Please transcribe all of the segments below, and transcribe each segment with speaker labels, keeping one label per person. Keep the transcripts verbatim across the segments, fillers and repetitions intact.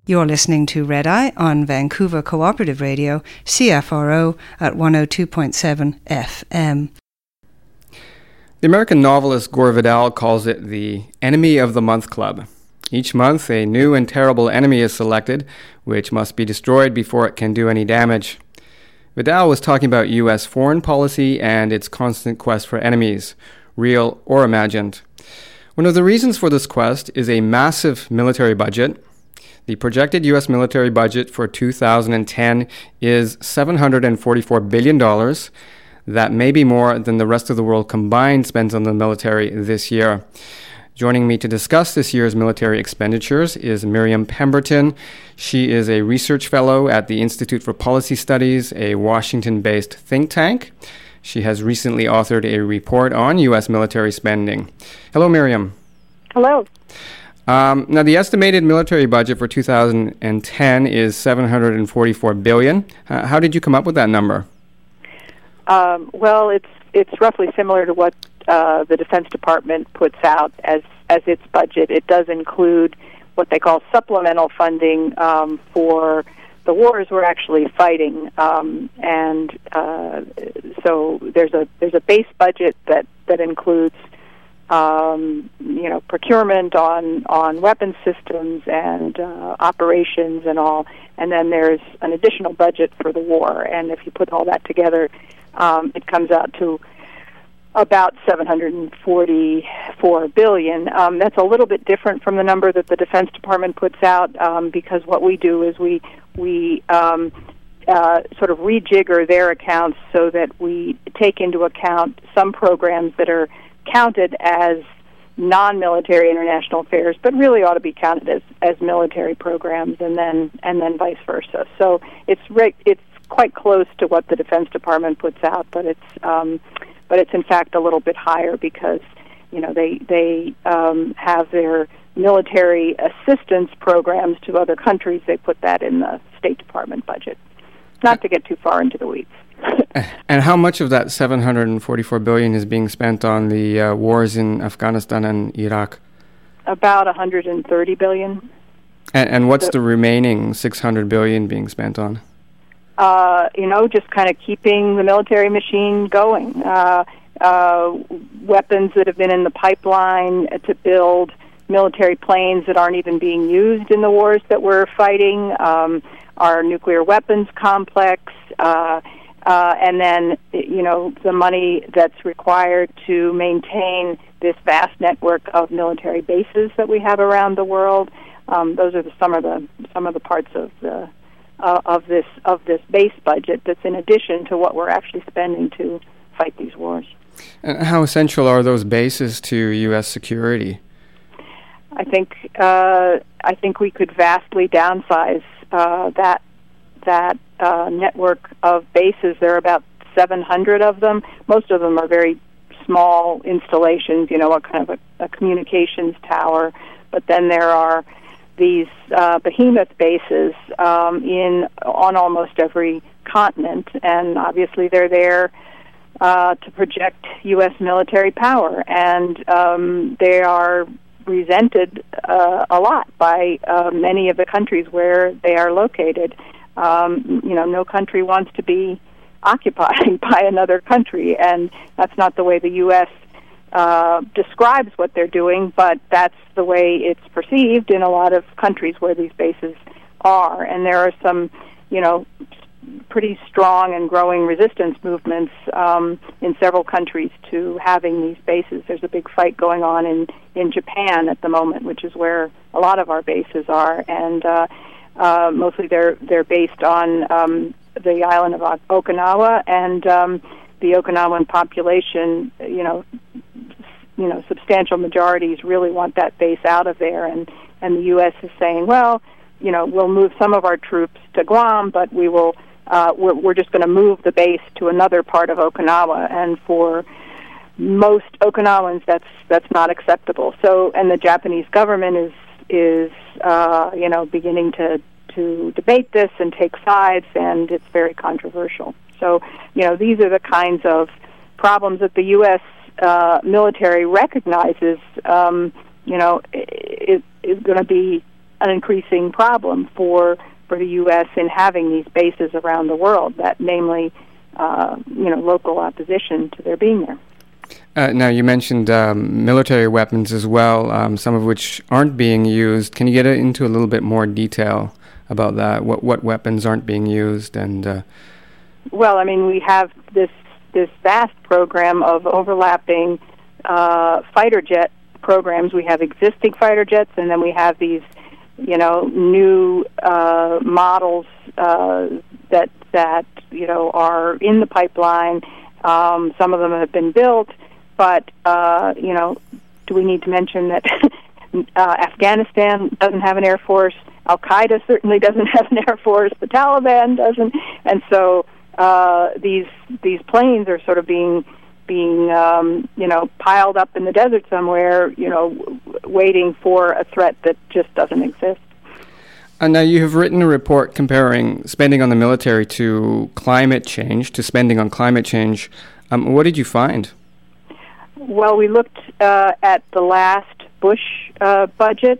Speaker 1: You're listening to Red Eye on Vancouver Cooperative Radio, C F R O at one oh two point seven F M.
Speaker 2: The American novelist Gore Vidal calls it the Enemy of the Month Club. Each month, a new and terrible enemy is selected, which must be destroyed before it can do any damage. Vidal was talking about U S foreign policy and its constant quest for enemies, real or imagined. One of the reasons for this quest is a massive military budget. The projected U S military budget for two thousand ten is seven hundred forty-four billion dollars. That may be more than the rest of the world combined spends on the military this year. Joining me to discuss this year's military expenditures is Miriam Pemberton. She is a research fellow at the Institute for Policy Studies, a Washington-based think tank. She has recently authored a report on U S military spending. Hello, Miriam.
Speaker 3: Hello.
Speaker 2: Um, now, the estimated military budget for two thousand ten is seven hundred forty-four billion dollars. Uh, how did you come up with that number?
Speaker 3: Um, well, it's it's roughly similar to what uh, the Defense Department puts out as as its budget. It does include what they call supplemental funding um, for the wars we're actually fighting, um, and uh, so there's a there's a base budget that that includes. Um, you know, procurement on, on weapons systems and uh, operations and all, and then there's an additional budget for the war. And if you put all that together, um, it comes out to about seven hundred forty-four billion dollars. Um, that's a little bit different from the number that the Defense Department puts out um, because what we do is we we um, uh, sort of rejigger their accounts so that we take into account some programs that are counted as non-military international affairs, but really ought to be counted as, as military programs, and then and then vice versa. So it's re- it's quite close to what the Defense Department puts out, but it's um, but it's in fact a little bit higher because you know they they um, have their military assistance programs to other countries. They put that in the State Department budget. Not to get too far into the weeds.
Speaker 2: And how much of that seven hundred forty-four billion dollars is being spent on the uh, wars in Afghanistan and Iraq?
Speaker 3: About one hundred thirty billion dollars.
Speaker 2: And, and what's
Speaker 3: so,
Speaker 2: the remaining six hundred billion dollars being spent on?
Speaker 3: Uh, you know, just kind of keeping the military machine going. Uh, uh, weapons that have been in the pipeline to build military planes that aren't even being used in the wars that we're fighting. Um, our nuclear weapons complex. Uh, Uh, and then, you know, the money that's required to maintain this vast network of military bases that we have around the world. Um, those are the, some of the some of the parts of the uh, of this of this base budget that's in addition to what we're actually spending to fight these wars.
Speaker 2: And how essential are those bases to U S security?
Speaker 3: I think uh, I think we could vastly downsize uh, that that. Uh, network of bases. There are about seven hundred of them. Most of them are very small installations, you know, a kind of a, a communications tower. But then there are these uh, behemoth bases um, in on almost every continent, and obviously they're there uh, to project U S military power, and um, they are resented uh, a lot by uh, many of the countries where they are located. Um, you know, no country wants to be occupied by another country, and that's not the way the U S uh, describes what they're doing, but that's the way it's perceived in a lot of countries where these bases are. And there are some, you know, pretty strong and growing resistance movements um, in several countries to having these bases. There's a big fight going on in, in Japan at the moment, which is where a lot of our bases are, and uh, Uh, mostly they're they're based on um, the island of Okinawa, and um, the Okinawan population, you know, you know, substantial majorities really want that base out of there, and, and the U S is saying, well, you know, we'll move some of our troops to Guam, but we will uh, we're, we're just going to move the base to another part of Okinawa, and for most Okinawans, that's that's not acceptable. So, and the Japanese government is. is, uh, you know, beginning to, to debate this and take sides, and it's very controversial. So, you know, these are the kinds of problems that the U S uh, military recognizes, um, you know, is, is going to be an increasing problem for for the U S in having these bases around the world, that namely, uh, you know, local opposition to their being there.
Speaker 2: Uh, now, you mentioned um, military weapons as well, um, some of which aren't being used. Can you get into a little bit more detail about that? What what weapons aren't being used? And uh...
Speaker 3: Well, I mean, we have this this vast program of overlapping uh, fighter jet programs. We have existing fighter jets, and then we have these, you know, new uh, models uh, that that you know are in the pipeline. Um, some of them have been built, but uh, you know, do we need to mention that uh, Afghanistan doesn't have an air force? Al Qaeda certainly doesn't have an air force. The Taliban doesn't, and so uh, these these planes are sort of being being um, you know piled up in the desert somewhere, you know, w- waiting for a threat that just doesn't exist.
Speaker 2: And now you have written a report comparing spending on the military to climate change, to spending on climate change. Um, what did you find?
Speaker 3: Well, we looked uh, at the last Bush uh, budget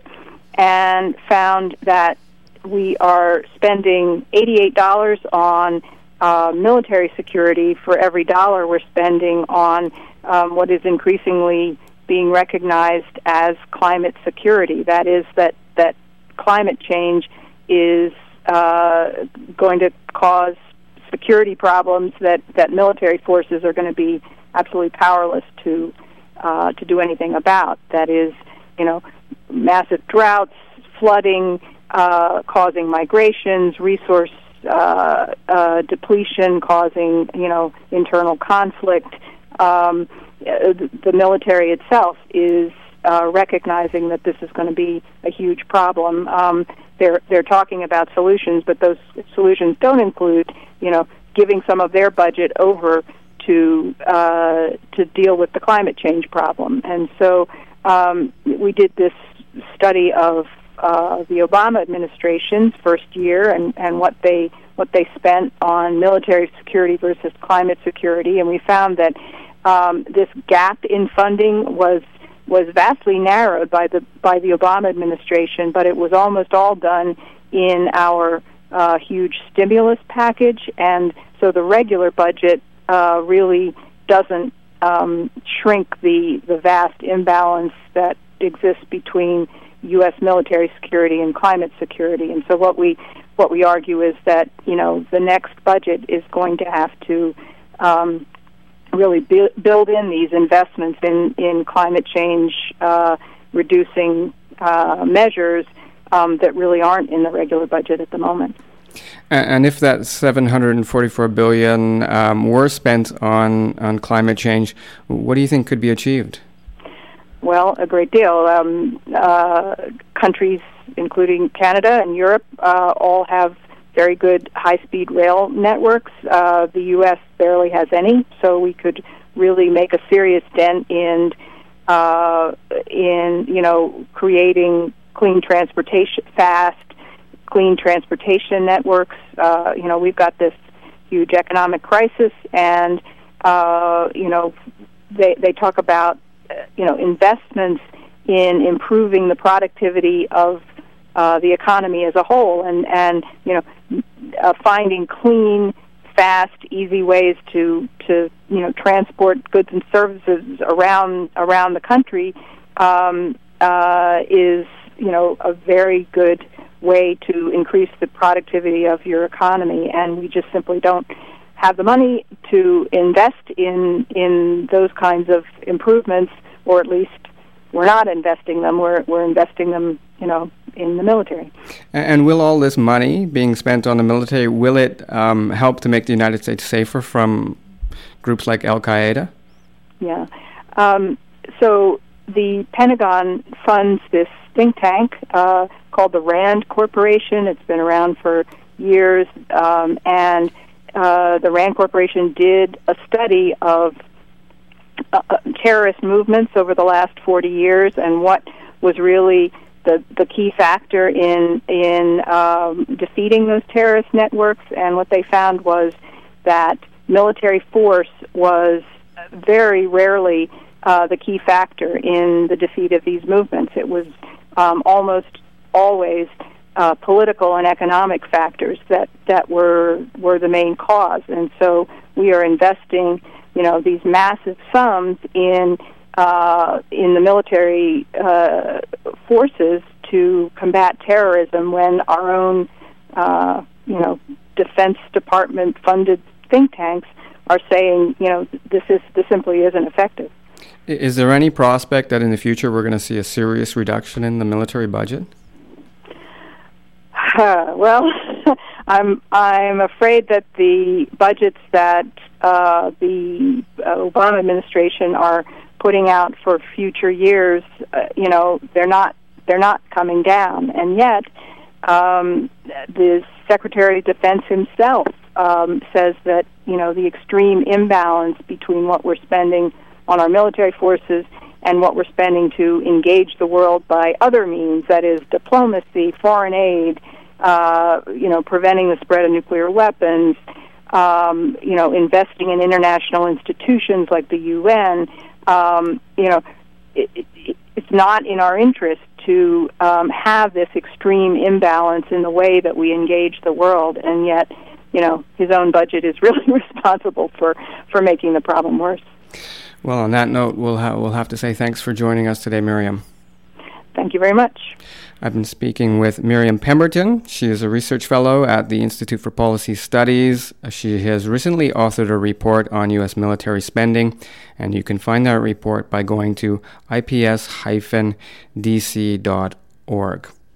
Speaker 3: and found that we are spending eighty-eight dollars on uh, military security for every dollar we're spending on um, what is increasingly being recognized as climate security. That is, that, that climate change is uh, going to cause security problems that, that military forces are going to be absolutely powerless to uh, to do anything about. That is, you know, massive droughts, flooding, uh, causing migrations, resource uh, uh, depletion, causing, you know, internal conflict. Um, the military itself is uh, recognizing that this is going to be a huge problem. Um, they're they're talking about solutions, but those solutions don't include, you know, giving some of their budget over to uh, to deal with the climate change problem. And so um, we did this study of uh, the Obama administration's first year and, and what they what they spent on military security versus climate security, and we found that um, this gap in funding was was vastly narrowed by the by the Obama administration, but it was almost all done in our uh, huge stimulus package, and so the regular budget uh, really doesn't um, shrink the the vast imbalance that exists between U S military security and climate security. And so what we what we argue is that, you know, the next budget is going to have to um, really bu- build in these investments in, in climate change uh, reducing uh, measures um, that really aren't in the regular budget at the moment.
Speaker 2: And if that seven hundred forty-four billion dollars um, were spent on, on climate change, what do you think could be achieved?
Speaker 3: Well, a great deal. Um, uh, countries, including Canada and Europe, uh, all have very good high-speed rail networks. Uh, the U S barely has any, so we could really make a serious dent in, uh, in you know, creating clean transportation, fast, clean transportation networks. Uh, you know, we've got this huge economic crisis, and uh, you know, they they talk about uh, you know investments in improving the productivity of uh, the economy as a whole, and and you know, uh, finding clean, fast, easy ways to to you know transport goods and services around around the country um, uh, is you know a very good way to increase the productivity of your economy, and we just simply don't have the money to invest in in those kinds of improvements, or at least we're not investing them. We're we're investing them, you know, in the military.
Speaker 2: And will all this money being spent on the military, will it um, help to make the United States safer from groups like Al Qaeda?
Speaker 3: Yeah. Um, so the Pentagon funds this think tank uh, called the RAND Corporation. It's been around for years, um, and uh, the RAND Corporation did a study of uh, terrorist movements over the last forty years, and what was really the the key factor in in um, defeating those terrorist networks. And what they found was that military force was very rarely uh, the key factor in the defeat of these movements. It was Um, almost always uh, political and economic factors that, that were were the main cause. And so we are investing, you know, these massive sums in uh, in the military uh, forces to combat terrorism when our own, uh, you know, Defense Department funded think tanks are saying, you know, this is this simply isn't effective.
Speaker 2: Is there any prospect that in the future we're going to see a serious reduction in the military budget?
Speaker 3: Uh, well, I'm I'm afraid that the budgets that uh, the Obama administration are putting out for future years, uh, you know, they're not they're not coming down, and yet um, the Secretary of Defense himself um, says that, you know, the extreme imbalance between what we're spending on our military forces and what we're spending to engage the world by other means, that is diplomacy, foreign aid, uh, you know, preventing the spread of nuclear weapons, um, you know, investing in international institutions like the U N, um, you know, it, it, it's not in our interest to um, have this extreme imbalance in the way that we engage the world, and yet, you know, his own budget is really responsible for, for making the problem worse.
Speaker 2: Well, on that note, we'll, ha- we'll have to say thanks for joining us today, Miriam.
Speaker 3: Thank you very much.
Speaker 2: I've been speaking with Miriam Pemberton. She is a research fellow at the Institute for Policy Studies. She has recently authored a report on U S military spending, and you can find that report by going to I P S dash D C dot org.